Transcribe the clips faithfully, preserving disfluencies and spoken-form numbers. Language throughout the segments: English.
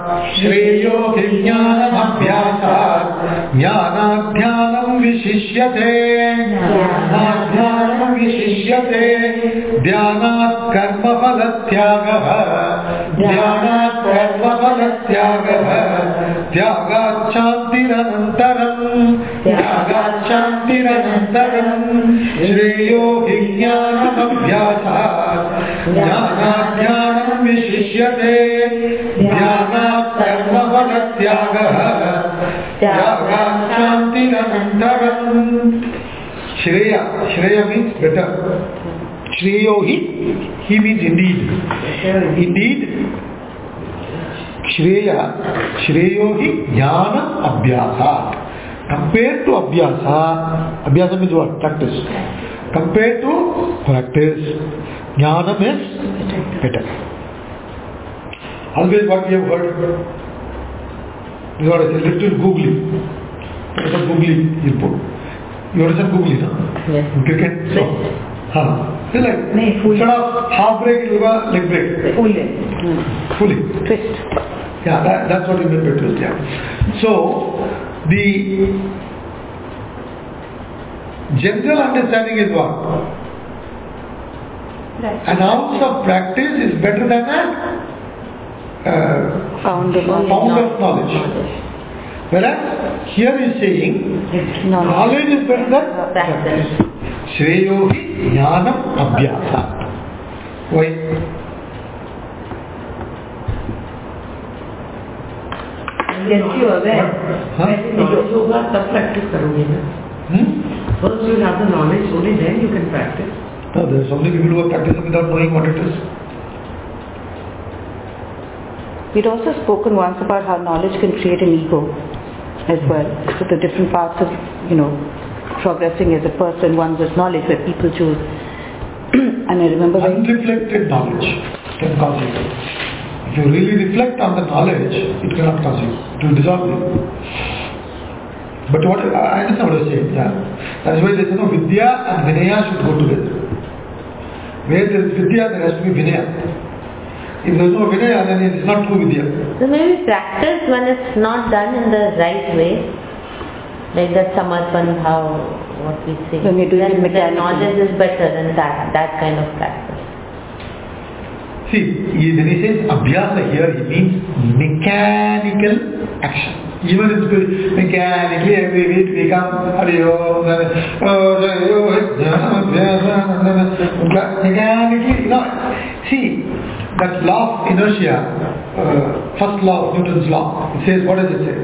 Shreyo hi jnanam abhyasat jnanadhyanam vishishyate jnanadhyanam vishishyate dhyanat karma phalatyagah dhyanat karma phalatyagah dhyagat shantiranantaram dhyagat shantiranantaram Shreyo hi jnanam abhyasat jnanadhyanam vishishyate dhyanat karma phalatyagah dhyagat shantiranantaram. Shreya, Shreya means better. Shreyo hi, he means indeed. Indeed, Shreya, Shreyo hi jnana abhyasat. Compared to abhyasa, abhyasa means what? Practice. Compared to practice, jnana is better. Always what we have heard, you know, it's a little googly. It's a googly you put. You understand googly, no? Yes. In cricket? So, huh. It's like, instead of half break, you have a leg break. Fully. Fully. Twist. Yeah, that, that's what you meant by twist, yeah. So, the general understanding is what? Right. An ounce of practice is better than a uh, Pound of knowledge. pound of knowledge. Whereas here he is saying Knowledge. knowledge is better than Practice. Shreyo hi jnanam abhyasa. Why? Gets you aware. Huh? knowledge होगा तब practice करोगे ना. Hmm? First you have the knowledge, only then you can practice. No, there are so many people who are practicing without knowing what it is. We'd also spoken once about how knowledge can create an ego as well. So the different parts of, you know, progressing as a person, one was knowledge where people choose. And I remember when Unreflected knowledge can cause ego. If you really reflect on the knowledge, it cannot cause you. It will dissolve you. But what I understand what you're saying, yeah. That's why they say no, Vidya and Vinaya should go together. Where there is Vidya, there has to be Vinaya. If there is no Vinaya, then it is not true Vidya. So maybe practice when it's not done in the right way, like that samarpan bhav, what we say. When we do it then, then mechanically. knowledge is better than that, that kind of practice. See, he- when he says abhyasa here, he means mechanical action. Even if it's mechanically every week we come, Hari Om, mechanically, you know, see, that law of inertia, uh, first law of Newton's law, it says, what does it say?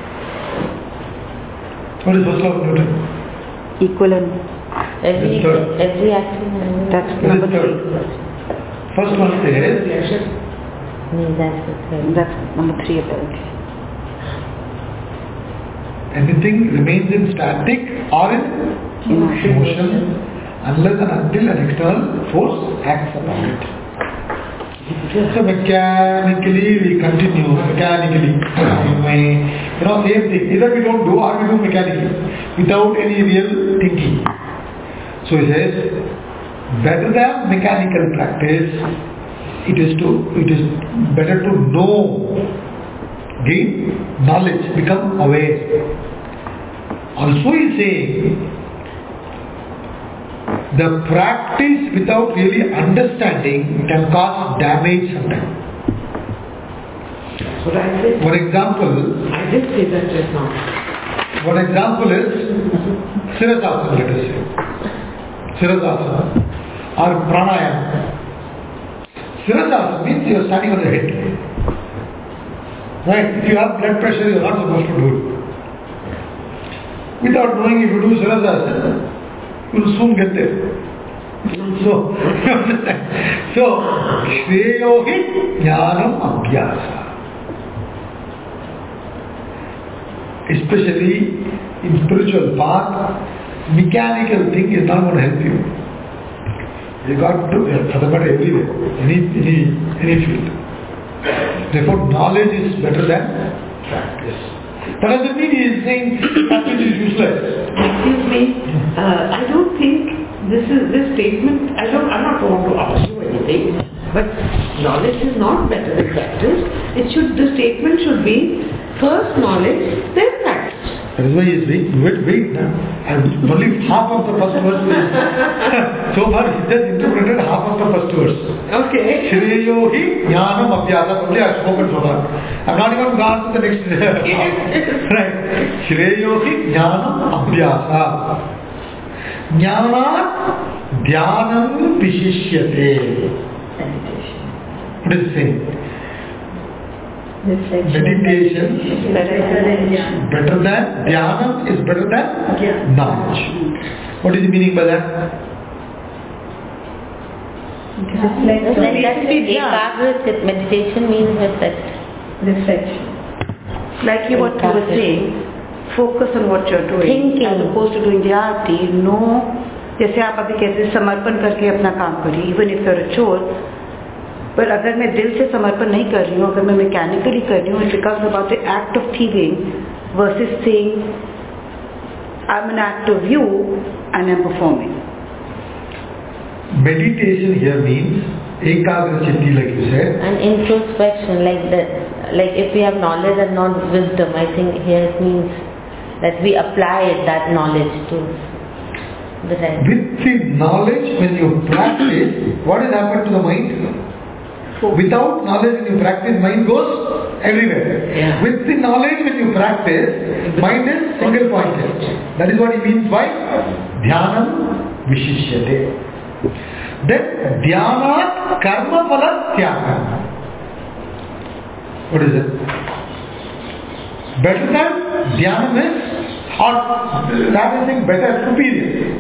What is first law of Newton? equivalent, Every, Yes, sir. every action. that's What is number third? three. First one says, No, that's the third. That's number three apparently. anything remains in static or in Motion. motion unless and until an external force acts upon it. So mechanically we continue, mechanically, you know, same thing. Either we don't do or we do mechanically without any real thinking. So he says, better than mechanical practice, it is to, it is better to know, gain knowledge, become aware. Also he is saying, the practice without really understanding can cause damage sometimes. So I said, For example, I did say that just now. one example is Sirasasana, let us say. Sirasasana or Pranayama. Sirasasana means you are standing on the head. Right? If you have blood pressure, you are not supposed to do it. Without knowing, if you do Sirasasana, you will soon get there. So, so Shreyo hi jnanam abhyasa. Especially in spiritual path, mechanical thing is not going to help you. You got to, for the matter, everywhere, any, any, any field. Therefore, knowledge is better than practice. That doesn't mean he is saying practice is useless. Excuse me, uh, I don't think this is this statement, I don't, I'm not going to ask you anything, But knowledge is not better than practice. It should, the statement should be first knowledge, then practice. That is why he is wait, wait, wait. Now. I only half of the first verse. So far he just interpreted half of the first verse. Okay. Shreyo hi jnanam abhyasa. Only I have spoken so far. I am not even gone to the next half. Right. Shreyo hi jnanam abhyasa. Jnanat dhyanam vishishyate. What is it saying? Meditation is better than dhyana is better than knowledge. What is the meaning by that? Just like, just like that ekagra meditation means reflect. Reflection. Like you, what you were saying, focus on what you're doing. Thinking. As opposed to doing the arti, no. जैसे आप अभी कहते हैं समर्पण करके अपना काम करिए, इवन इफ यूर अ चोर, पर अगर मैं दिल से समर्पण नहीं कर रही हूँ, अगर मैं मैकेनिकली कर रही हूँ, it becomes about the act of thinking versus saying I am an act of you and I am performing. Meditation here means ekagra chitti, like you said, and introspection, like that. Like if we have knowledge and not wisdom, I think here it means that we apply that knowledge to the right. With the knowledge, when you practice, what has happened to the mind? Without knowledge, when you practice, mind goes everywhere. Yeah. With the knowledge, when you practice, mind is single pointed. That is what he means by dhyanam vishishyate. Then dhyanat karma phala tyaga. What is it? Better than dhyanam is, or rather saying better, superior.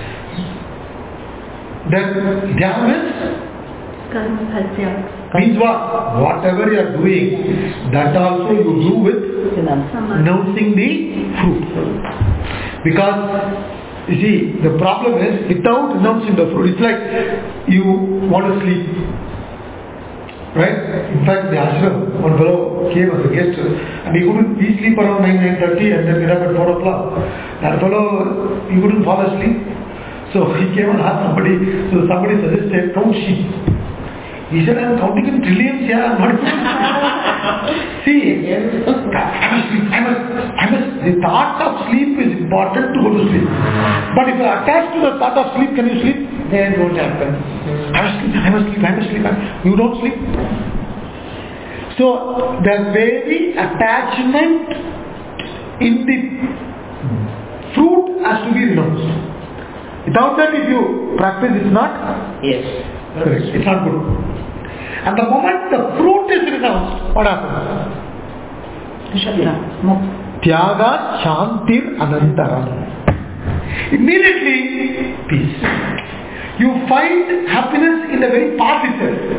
Then dhyanam is means what? Whatever you are doing, that also you do with announcing the fruit. Because you see, the problem is without announcing the fruit, it's like you want to sleep. Right? In fact, the ashram, one fellow came as a guest and he couldn't, he sleep around nine, nine thirty and then get up at four o'clock. That fellow, he couldn't fall asleep. So he came and asked somebody, so somebody suggested, count sheep. He said, I am counting in trillions, yeah, I'm not. See, I must sleep, I must, I must, the thought of sleep is important to go to sleep. But if you are attached to the thought of sleep, can you sleep? Then it won't happen. I must sleep, I must sleep, I must sleep. You don't sleep. So, the very attachment in the fruit has to be renounced. Without that, if you practice, it's not. Yes. Correct. It's not good. And the moment the fruit is renounced, what happens? Tyaga shantir anantaram. Immediately, peace. You find happiness in the very path itself.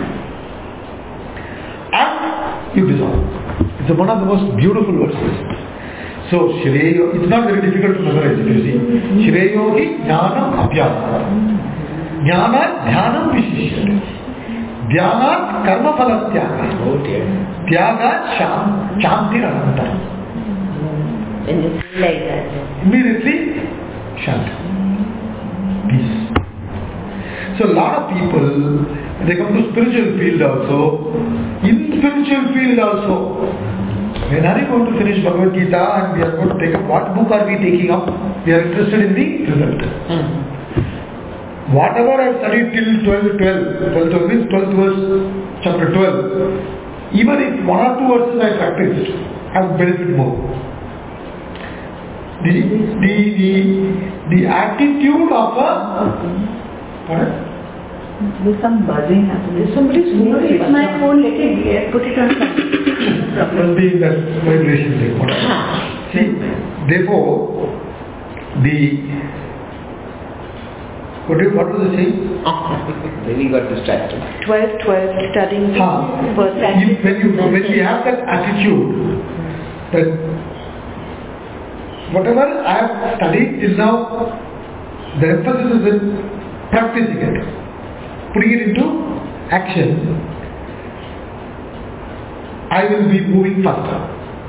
And you dissolve. It's one of the most beautiful verses. So, Shreyo, it's not very difficult to memorize it, you see. Shreyo hi jnanam abhyasa. Jnana dhyanam vishishyate. Dhyanat karma phala tyaga. Oh dear. Tyaga sham, shantir anantaram. When you feel like that. Immediately, shanti. Peace. So, a lot of people, they come to spiritual field also. In spiritual field also, when are you going to finish Bhagavad Gita and we are going to take up, what book are we taking up? We are interested in the result. Mm-hmm. Whatever I have studied till twelve, twelve, twelve, twelve means twelfth verse, chapter twelve. Even if one or two verses I practiced, I would benefit more. The, the, the, the attitude of a, pardon? There's some buzzing happening. There's somebody's phone. It's my phone, let it be. Put it on silent. Must be in that vibration thing. See, therefore, the what, do, what was the saying? Then we got distracted. twelve, twelve, studying Huh. first If, when you when we have that attitude that whatever I have studied till now, the emphasis is in practicing it, putting it into action, I will be moving faster.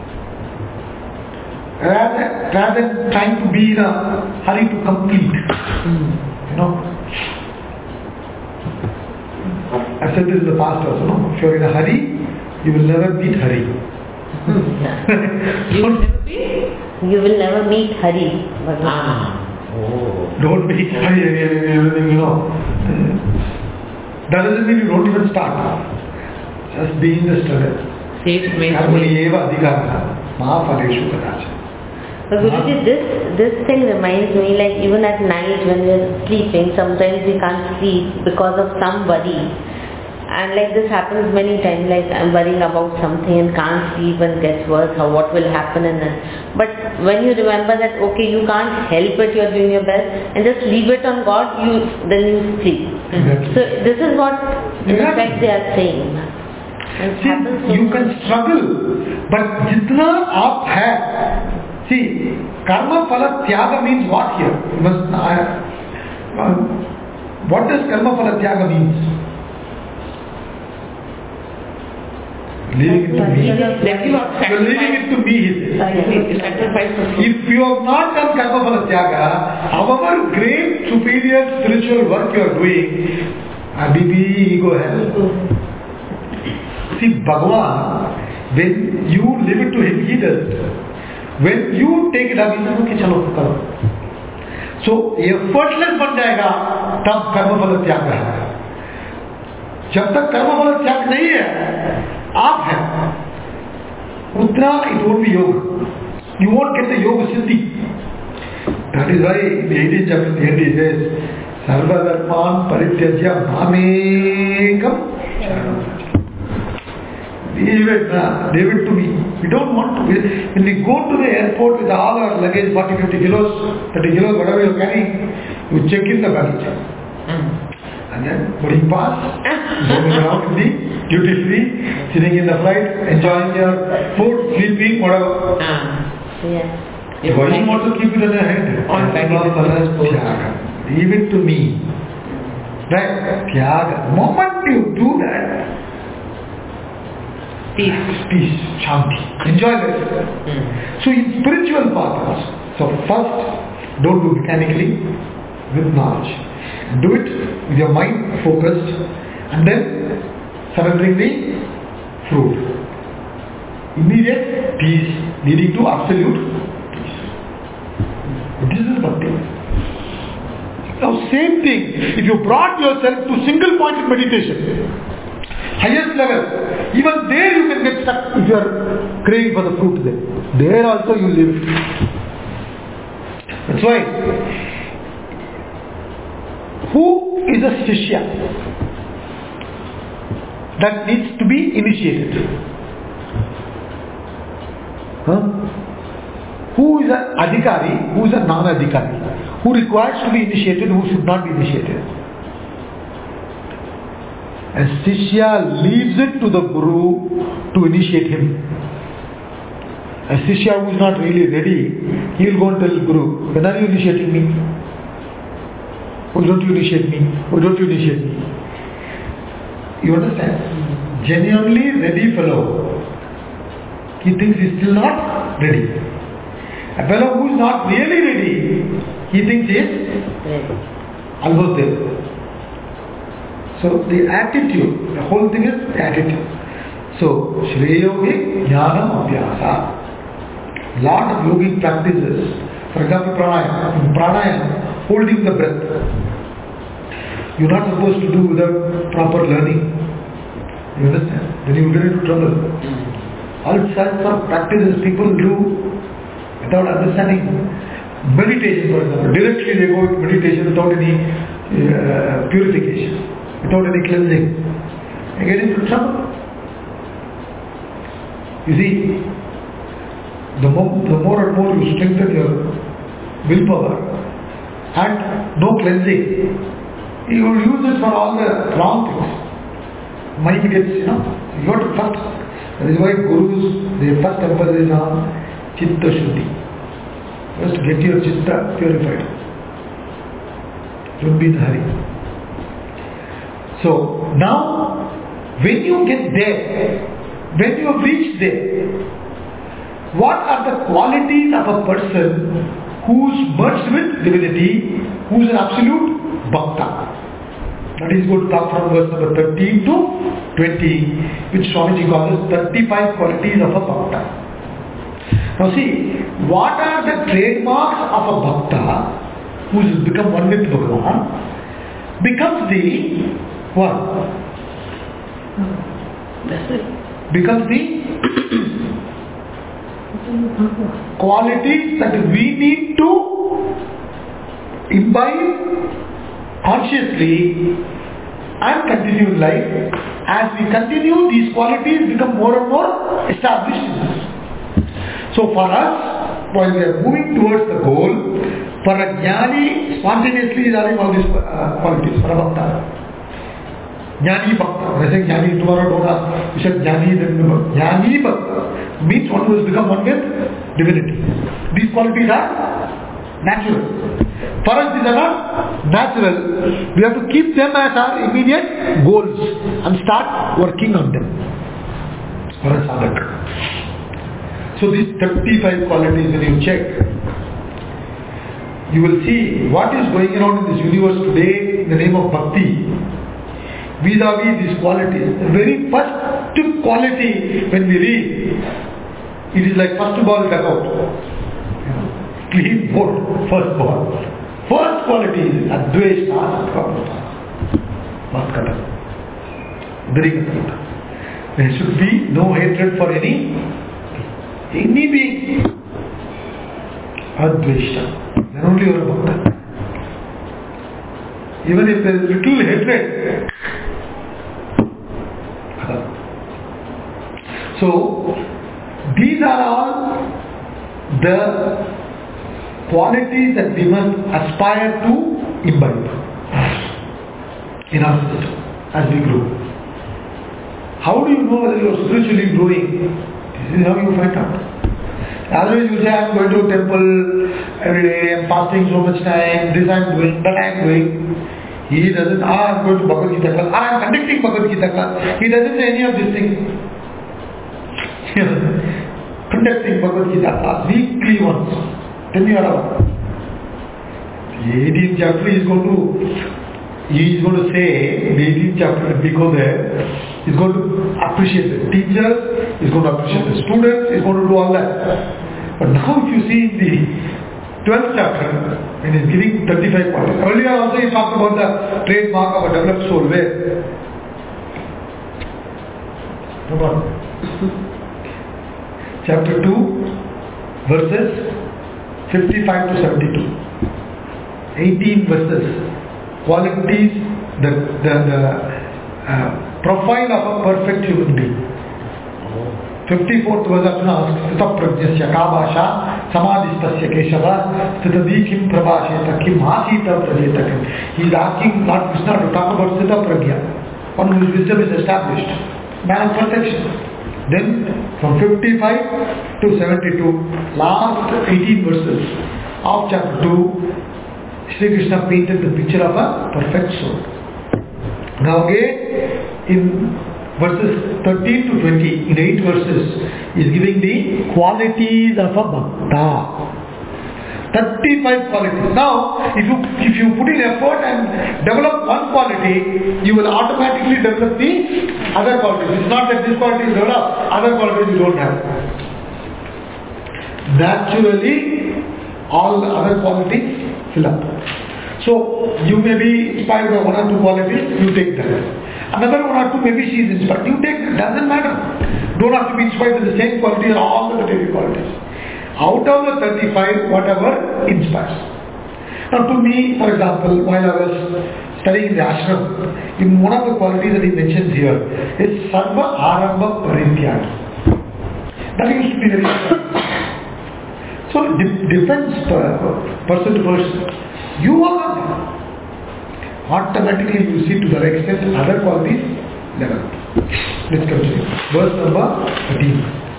Rather, rather than trying to be in a hurry to complete. Mm. You know. I I said this in the past also, no? If you're in a hurry, you will never meet Hari. You will never be? You will never meet Hari. Ah. Oh. Don't meet Hari, Hari, Hari, everything, you know. That doesn't mean you don't even start. Just be in the struggle. Safe makes Karmani way. eva adhikara mahaphaleshu kadacha. But Guruji, this, this thing reminds me, like even at night when we're sleeping, sometimes we can't sleep because of some worry. And like this happens many times, like I'm worrying about something and can't sleep and gets worse, or what will happen and then. But when you remember that, okay, you can't help it, you're doing your best, and just leave it on God, you then you sleep. Exactly. So this is what in Exactly. effect they are saying. It See, happens so you much. can struggle, but jitna aap hai. See, karma phala tyaga means what here? You must, I, uh, what does karma phala tyaga means? Leaving it to me. Letting God You're leaving it to me. he says. sacrifice for truth. If you have not done karma phala tyaga, however great superior spiritual work you are doing, Habibi, ego hai. See, Bhagavan, when you leave it to him, he does. When you take it up, he says, okay, chalo, karo. So, effortless ban jayega, tab karma phala त्याग है. जब तक कर्म पhala त्याग नहीं है, आप हैं, उतना it won't be yoga. You won't get the yoga siddhi. That is why in the eighteenth chapter, the end it says, Sarva dharman parityajya mamekam sharanam. Leave it, nah, leave it to me. We don't want to. When we go to the airport with all our luggage, forty, fifty kilos, thirty kilos, whatever you're carrying, you check in the baggage. And then boarding pass, going around in the duty free, sitting in the flight, enjoying your food, sleeping, whatever. Ah. Yeah. Why do you want to keep it in your head? On baggage. Leave it to me. Right? Tyaga. The moment you do that, Peace. peace, shanti. Enjoy life. Mm. So in spiritual path also. So first, don't do mechanically, with knowledge. Do it with your mind focused, and then surrendering the fruit. Immediate peace leading to absolute peace. This is bhakti. Now same thing, if you brought yourself to single pointed meditation, highest level, even there you can get stuck if you are craving for the fruit there. There also you live. That's why, who is a Shishya that needs to be initiated? Huh? Who is an Adhikari, who is a non-Adhikari? Who requires to be initiated, who should not be initiated? And Shishya leaves it to the Guru to initiate him. A Shishya who is not really ready, he will go and tell Guru, when are you initiating me? Why don't you initiate me? Why don't you initiate me? You understand? Genuinely ready fellow, he thinks he is still not ready. A fellow who is not really ready, he thinks he is almost there. So the attitude, the whole thing is the attitude. So Shreya yogi jnanam abhyasa. Lot of yogic practices. For example, pranayama. In pranayama, holding the breath. You're not supposed to do without proper learning. You understand? Then you get into trouble. All sorts of practices people do without understanding. Meditation, for example. Directly they go into meditation without any uh, purification, without any cleansing. They get into trouble. You see, the more, the more and more you strengthen your willpower and no cleansing, you will use it for all the wrong things. Mind gets, you know, you got to first. That is why Gurus, their first emphasis on Chitta Shuddhi. First get your Chitta purified. Don't be in a hurry. So now, when you get there, when you have reached there, what are the qualities of a person who's merged with divinity, who's an absolute bhakta? That is going to come from verse number thirteen to twenty, which Swamiji calls thirty-five qualities of a bhakta. Now see, what are the trademarks of a bhakta who has become one with Bhagavan? Becomes the what? Becomes the qualities that we need to imbibe consciously and continue in life. As we continue, these qualities become more and more established in us. So for us, while we are moving towards the goal, for a jnani, spontaneously is having all these uh, qualities, for a bhakta. Jnani bhakta. When I say jnani, tomorrow don't ask, you said jnani, then remember. Jnani bhakta means one who has become one with divinity. These qualities are natural. For us, these are not natural. We have to keep them as our immediate goals and start working on them. For a sadhaka. So these thirty-five qualities, when you check, you will see what is going on in this universe today in the name of bhakti. Vis-a-vis these qualities. The very first quality when we read, it is like first ball dug out. Clean board, first ball. First quality is Adveshta Sattva. There should be no hatred for any any being. Adveshta. Then only you are a bhakta. Even if there is little hatred. So, these are all the qualities that we must aspire to imbibe in our system as we grow. How do you know whether you are spiritually growing? This is how you find out. Otherwise you say, I am going to a temple every day, I am fasting so much time, this I am doing, that I am doing. He doesn't, ah, I am going to Bhagavad Gita class, ah, I am conducting Bhagavad Gita class. He doesn't say any of these things. Conducting Bhagavad Gita class, weekly once. Tell me what about. The eighteenth chapter is going to, he is going to say, the eighteenth chapter, if we go there, he is going to appreciate the teachers, he is going to appreciate the students, he is going to do all that. But now if you see in the twelfth chapter, when he is giving thirty-five qualities, earlier also he talked about the trademark of a developed soul, where? Come on. Chapter two, verses fifty-five to seventy-two. eighteen verses. Qualities, the, the, the uh, profile of a perfect human being. fifty-fourth verse Arjuna asks, Sthita prajnasya kabasha samadhistasya keshava sthitadikim prabhasheta kim asita prajeta kim. He is asking Lord Krishna to talk about Sthita prajna, one whose wisdom is established, man of perfection. Then from fifty-five to seventy-two, last eighteen verses of chapter two, Sri Krishna painted the picture of a perfect soul. Now again, in verses thirteen to twenty, in eight verses, is giving the qualities of a bhakta. thirty-five qualities. Now, if you if you put in effort and develop one quality, you will automatically develop the other qualities. It's not that this quality is developed, other qualities you don't have. Naturally, all the other qualities fill up. So, you may be inspired by one or two qualities, you take that. Another one or two, maybe she is inspired, you take that. Doesn't matter. Don't have to be inspired with the same quality or all the material qualities. Out of the thirty-five, whatever inspires. Now to me, for example, while I was studying in the ashram, in one of the qualities that he mentions here is Sarva Arambha Parityagi. That used to be very important. So it depends person to person. You are automatically you see to the extent other qualities level. Let's continue. Verse number thirteen.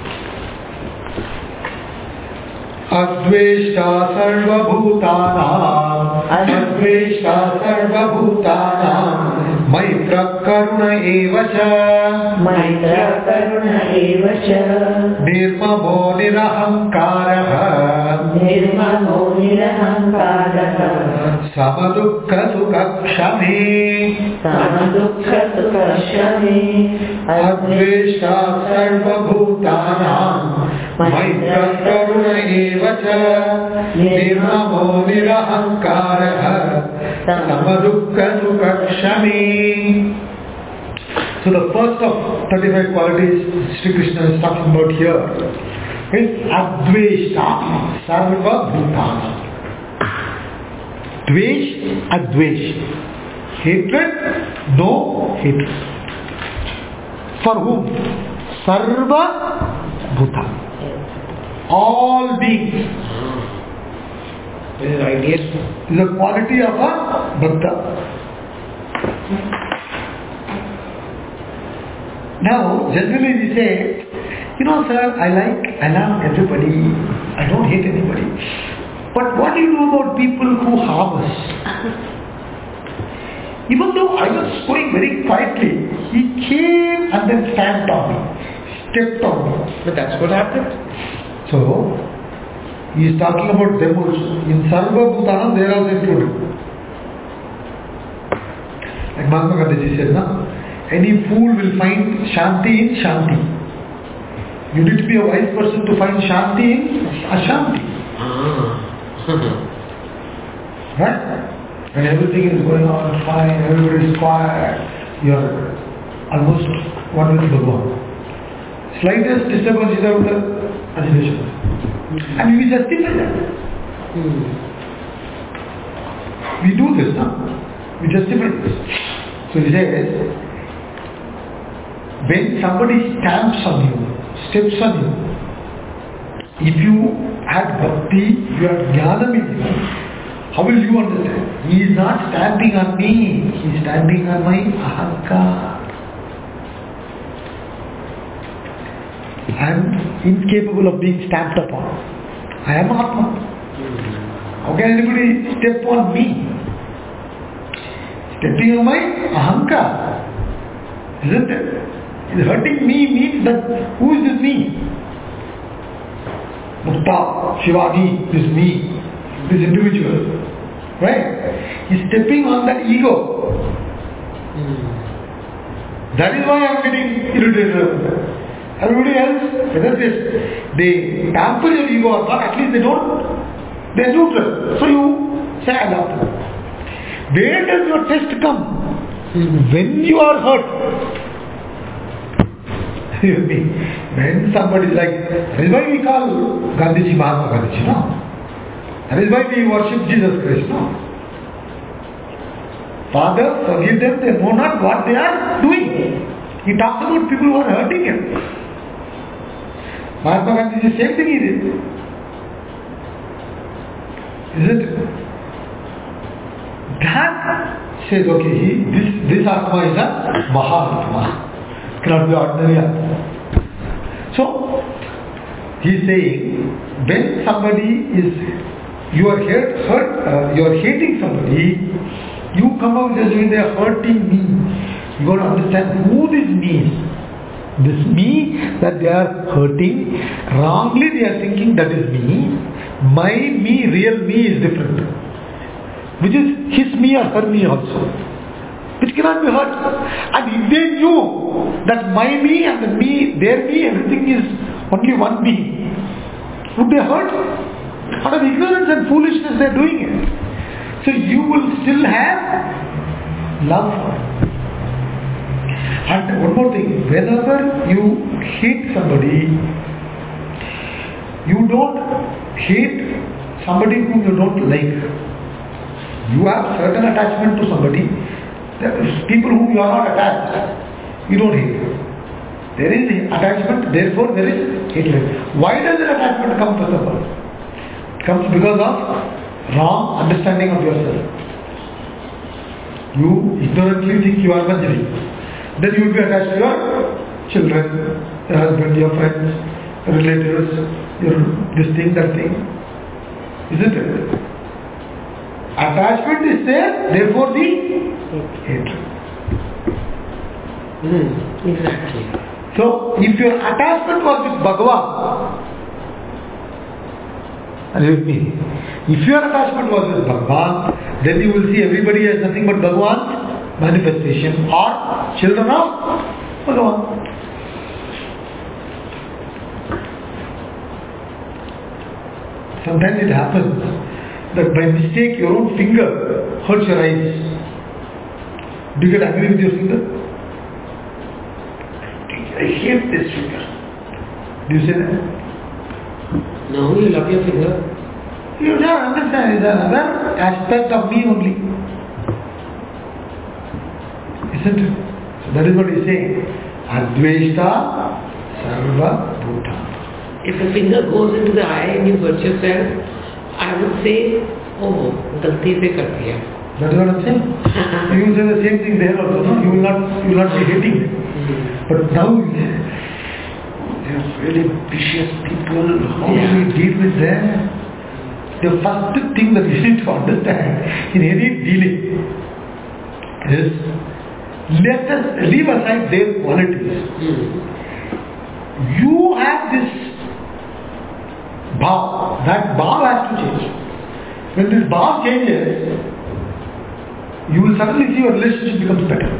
Adveshta sarvabhutanam Adveshta sarvabhutanam Maitra karuna evacha Maitra karuna evacha Nirmamo nirahankaraha निर्ममो निरहङ्कारः समदुःखसुखक्षमे समदुःखसुखक्षमे अद्वेष्टा सर्वभूतानां मैत्रः करुण एव च निर्ममो निरहङ्कारः समदुःखसुखक्षमे. So the first of thirty-five qualities Sri Krishna is talking about here is Adveshta Sarva Bhutana. Dvesh, Advesh. Hatred, no hatred. For whom? Sarva Bhutana. All beings. This is ideal. This is the quality of a Bhakta. Now, generally we say, you know sir, I like, I love everybody, I don't hate anybody. But what do you do about people who harm us? Even though I was going very quietly, he came and then stamped on me, stepped on me. But that's what happened. So, he is talking about them also. In Sarva Bhutana, they are also included. Like Mahatma Gandhi said, no? Any fool will find Shanti in Shanti. You need to be a wise person to find Shanti in Ashanti. Right? When everything is going on fine, everybody is quiet, you are almost one with Bhagavan. Slightest disturbance is out there, agitation. And we justify that. We do this, no? We justify this. So he says, when somebody stamps on you, steps on you, if you had bhakti, you had jnana in you, how will you understand? He is not stamping on me, he is stamping on my ahankar. I am incapable of being stamped upon. I am Atma. How can anybody step on me? Stepping on my ahankar. Isn't it? It's hurting me means that who is this me? Mukta, Shivani, this me, this individual. Right? He's stepping on that ego. That is why I am getting irritated. Everybody else, whether they, they tamper your ego or not, at least they don't, they are neutral. So you say, I love them. Where does your test come? When you are hurt. When somebody is like, that is why we call Gandhiji Mahatma Gandhiji, no? That is why we worship Jesus Christ, no? Father, forgive them, they know not what they are doing. He talks about people who are hurting him. Mahatma Gandhi, the same thing he did. Isn't it? That says, okay, he, this, this Atma is a Mahatma. Cannot be ordinary Atma. So, he is saying, when somebody is, you are hurt, hurt uh, you are hating somebody, you come out just when they are hurting me. You got to understand who this me is. This me that they are hurting, wrongly they are thinking that is me. My me, real me is different. Which is his me or her me also. Which cannot be hurt. And if they knew that my me and the me, their me, everything is only one me, would they hurt? Out of ignorance and foolishness they are doing it. So you will still have love for it. And one more thing, whenever you hate somebody, you don't hate somebody whom you don't like. You have certain attachment to somebody. There is people whom you are not attached, you don't hate. There is attachment, therefore there is hatred. Why does that attachment come first of all? It comes because of wrong understanding of yourself. You ignorantly think you are Manjari. Then you will be attached to your children, your husband, your friends, your relatives, your this thing, that thing. Isn't it? Attachment is there, therefore the hatred. Mm, exactly. So, if your attachment was with Bhagavan, Are you with me? If your attachment was with Bhagavan, then you will see everybody as nothing but Bhagavan's manifestation or children of Bhagavan. Sometimes it happens that by mistake your own finger hurts your eyes. Do you get angry with your finger? I hate this finger. Do you say that? No, you love your finger. You don't understand. It's another aspect of me only. Isn't it? So that is what he's saying. Adveshta Sarva Bhuta. If a finger goes into the eye and you hurt yourself, I would say, oh, galti se kar diya. That is what I'm saying. You will say the same thing there also. No? You will not you will not be hating. Mm-hmm. But now they are really vicious people. How yeah. do we deal with them? The first thing that you need to understand in any dealing is let us leave aside their qualities. Mm-hmm. You have this bhav. That bhav has to change. When this bhav changes, you will suddenly see your relationship becomes better.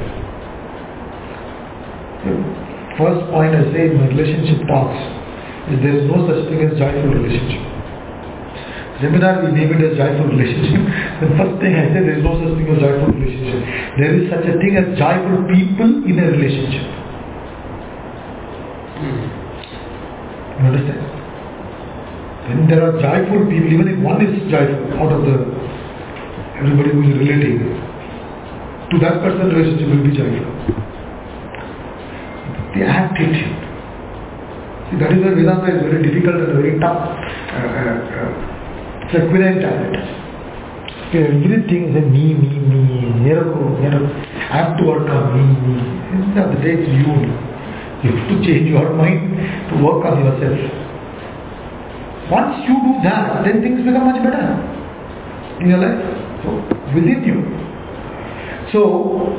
The first point I say in my relationship talks is there is no such thing as joyful relationship. Seminar we name it as joyful relationship. The first thing I say there is no such thing as joyful relationship. There is such a thing as joyful people in a relationship. You understand? When there are joyful people, even if one is joyful out of the everybody who is relating, to that person relationship will be joyful. The attitude. See, that is why Vedanta is very difficult and very tough. Uh, uh, uh, it's like talent. Everything is a me, me, me. I have to work on me, me. End of the day, it's you. You have to change your mind to work on yourself. Once you do that, then things become much better in your life. So, within you. So,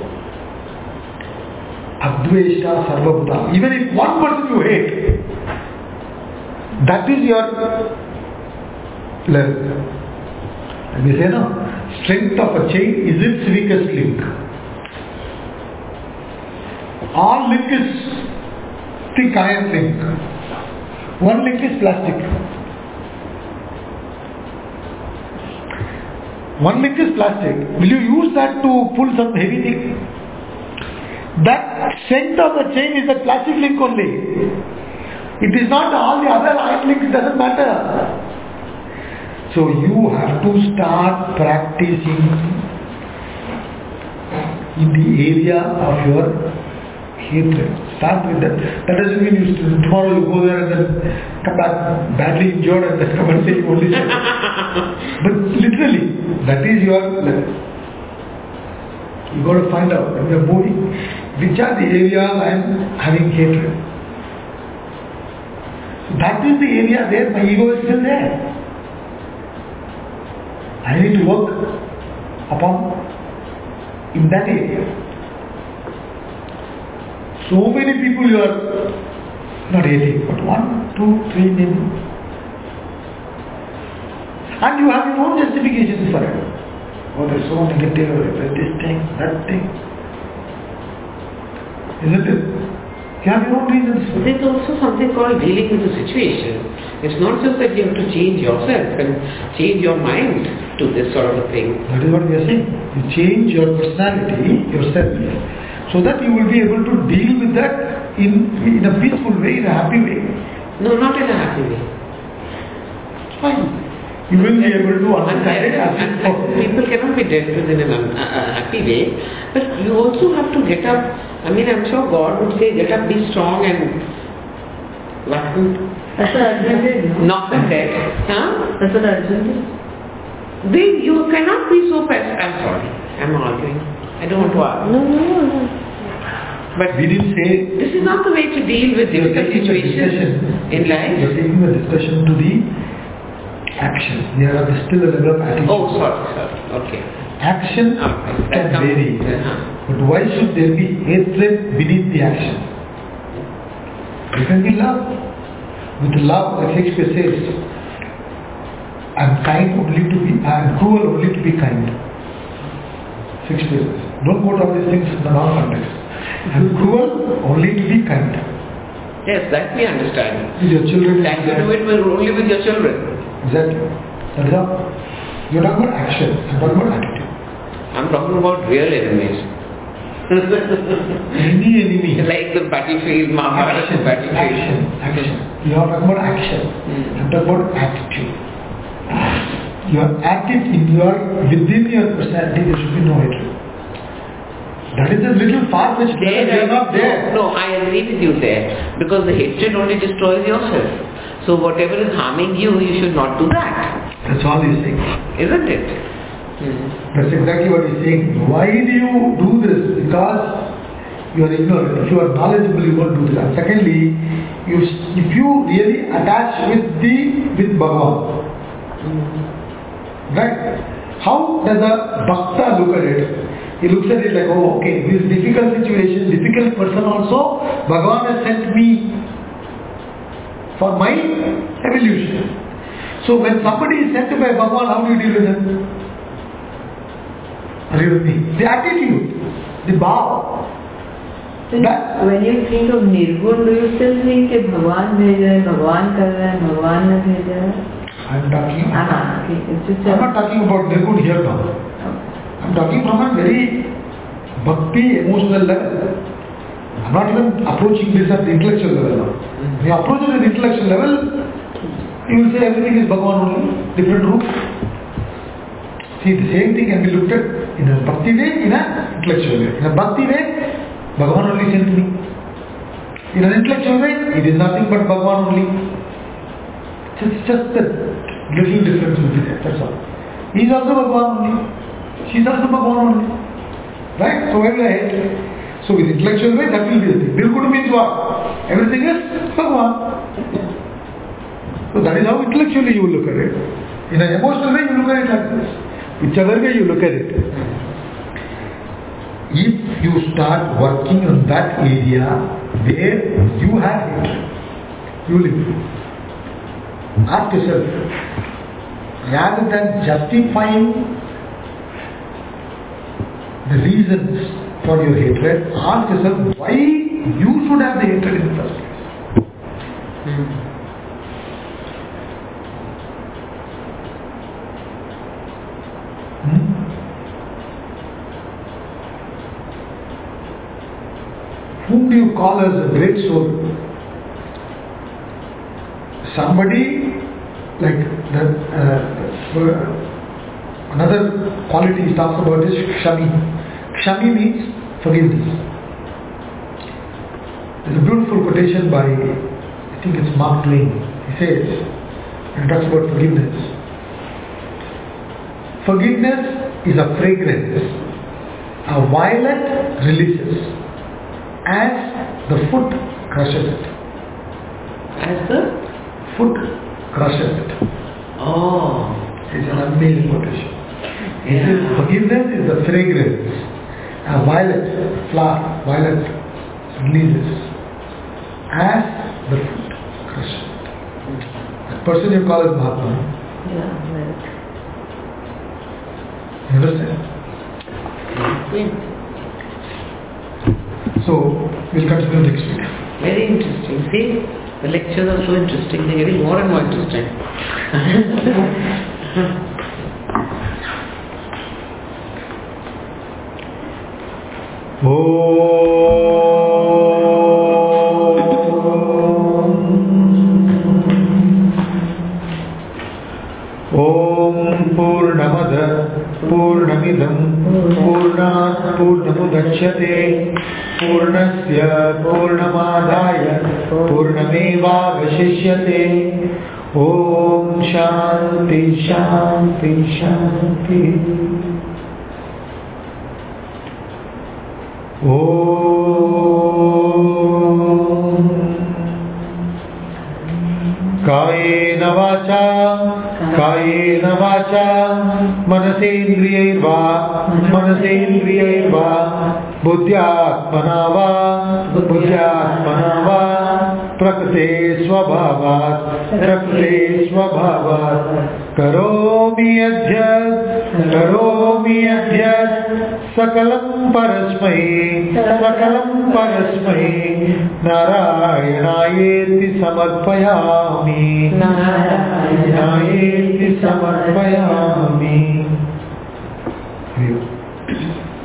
Advesha Sarvabhuta. Even if one person you hate, that is your level. And we say, no, strength of a chain is its weakest link. All link is thick iron link. One link is plastic. One link is plastic. Will you use that to pull some heavy thing? That strength of the chain is the plastic link only. It is not all the other iron links, doesn't matter. So you have to start practicing in the area of your hatred. Start with that. That doesn't mean you still, tomorrow you go there and then come back badly injured and then come and say you only say. But literally, that is your level. You got to find out when you are moving, which are the areas I am having hatred. That is the area where my ego is still there. I need to work upon in that area. So many people you are not hating, but one, two, three maybe. And you have your own justifications for it. Oh, they're so negative, this thing, that thing. Isn't it? You have your own reasons. There's also something called dealing with the situation. It's not just that you have to change yourself and change your mind to this sort of a thing. That is what we are saying. You change your personality, yourself, so that you will be able to deal with that in, in a peaceful way, in a happy way. No, not in a happy way. Fine. You will be able to understand it as and, and people cannot be dealt with in a uh, happy way, but you also have to get up. I mean, I'm sure God would say, get up, be strong and what would? That's what Arjun did, no? Knock the dead. Huh? That's what Arjun did. They, you cannot be so passive. I'm sorry, I'm arguing. I don't want to argue. No, no, no. But we didn't say... This is not the way to deal with difficult situations in life. You're taking the discussion to the action. There are still a level of attitude. Oh, sorry, sorry. Okay. Action okay. can vary. Uh-huh. But why should there be hatred beneath the action? There can be love. With love, as Shakespeare says, I'm kind only to be, I'm cruel only to be kind. Six places. Don't quote all these things in the wrong context. I'm cruel only to be kind. Yes, that we understand. With your children. That you do it with, only with your children. Exactly. That is all. You're talking about action. I'm talking about attitude. I'm talking about real enemies. Any enemy. Like the battlefield, Mahabharata Action, battlefield. action, action. You are talking about action. Mm. I'm talking about attitude. Your attitude in your, within your personality, there should be no hatred. That is a little far-fetched. There, You are not there. No, I agree with you there. Because the hatred only destroys yourself. So whatever is harming you, you should not do that. That's all he's saying. Isn't it? Mm. That's exactly what he's saying. Why do you do this? Because you are ignorant. If you are knowledgeable, you won't do that. Secondly, you, if you really attach with the with Bhagavan, mm. right? How does a bhakta look at it? He looks at it like, oh, okay, this difficult situation, difficult person also, Bhagavan has sent me for my evolution. So when somebody is sent by Bhagavan, how do you deal with him? Are you with me? The attitude, the bow. That, when you think of Nirgun, do you still think that Bhagavan bheja hai, Bhagavan kar raha hai, Bhagavan ne bheja hai? I am talking about, Ah, okay. It's just I am not talking about Nirgun here now. I am talking from a very bhakti, emotional level. I am not even approaching this at the intellectual level now. When you approach it at the intellectual level, you will say everything is Bhagavan only, different route. See, the same thing can be looked at in a bhakti way, in a intellectual way. In a bhakti way, Bhagavan only sent me. In an intellectual way, it is nothing but Bhagavan only. It's just a little difference will be there, that's all. He is also Bhagavan only. She is also Bhagavan only. Right? So where will I head? So with intellectual way, that will be the thing. Nirguna means what? Everything is Bhagavan. So that is how intellectually you will look at it. In an emotional way, you look at it like this. Whichever way you look at it. If you start working on that area where you have hatred, you will improve. Ask yourself, rather than justifying the reasons for your hatred, ask yourself why you should have the hatred in the first place. Mm-hmm. Hmm? Whom do you call as a great soul? Somebody like the, uh, another quality he talks about is Kshami. Kshami means forgiveness. There's a beautiful quotation by, I think it's Mark Twain. He says, and talks about forgiveness. Forgiveness is a fragrance a violet releases as the foot crushes it. As the foot crushes it. Oh. It's an amazing quotation. He Yeah. says forgiveness is the fragrance a violet flower, violet releases as the foot crushes it. That person you call as Mahatma. Yeah, right. You understand? So, we'll continue next week. Very interesting. See, the lectures are so interesting. They're getting more and more interesting. Om Purnamada Purnamidam Purnat Purnamudachyate Purnasya Purnamadaya Purnameva Vashishyate Om Shanti Shanti Shanti Om Kayena Vacha Kayena Vacha Manasendriyaiva Manasendriyaiva Buddhyatmanava Buddhyatmanava Prakrite Swabhavat Prakrite Swabhavat करोमि अध्यत् करोमि अध्यत् सकलं परस्मै सकलं परस्मै नारायणायेति समर्पयामि नारायणायेति समर्पयामि.